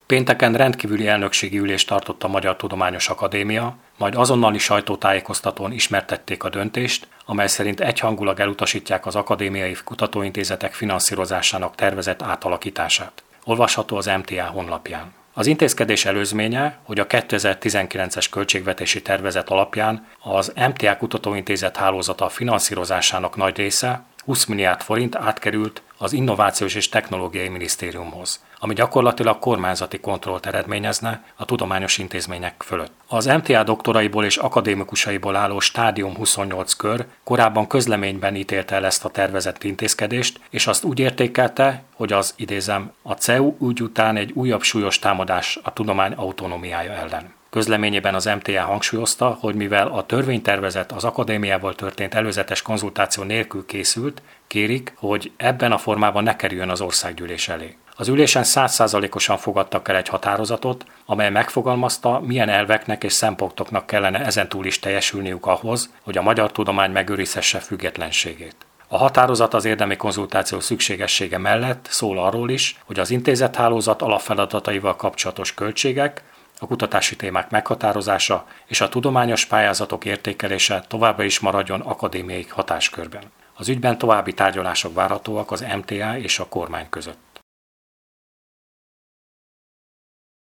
Pénteken rendkívüli elnökségi ülést tartott a Magyar Tudományos Akadémia, majd azonnali sajtótájékoztatón ismertették a döntést, amely szerint egyhangulag elutasítják az akadémiai kutatóintézetek finanszírozásának tervezett átalakítását. Olvasható az MTA honlapján. Az intézkedés előzménye, hogy a 2019-es költségvetési tervezet alapján az MTA Kutatóintézet hálózata finanszírozásának nagy része, 20 milliárd forint átkerült az Innovációs és Technológiai Minisztériumhoz, ami gyakorlatilag kormányzati kontrollt eredményezne a tudományos intézmények fölött. Az MTA doktoraiból és akadémikusaiból álló Stádium 28 kör korábban közleményben ítélte el ezt a tervezett intézkedést, és azt úgy értékelte, hogy az, idézem, a CEU úgy után egy újabb súlyos támadás a tudomány autonómiája ellen. Közleményében az MTA hangsúlyozta, hogy mivel a törvénytervezet az akadémiával történt előzetes konzultáció nélkül készült, kérik, hogy ebben a formában ne kerüljön az országgyűlés elé. Az ülésen 100%-osan fogadtak el egy határozatot, amely megfogalmazta, milyen elveknek és szempontoknak kellene ezentúl is teljesülniük ahhoz, hogy a magyar tudomány megőrizhesse függetlenségét. A határozat az érdemi konzultáció szükségessége mellett szól arról is, hogy az intézethálózat alapfeladataival kapcsolatos költségek, a kutatási témák meghatározása és a tudományos pályázatok értékelése továbbra is maradjon akadémiai hatáskörben. Az ügyben további tárgyalások várhatóak az MTA és a kormány között.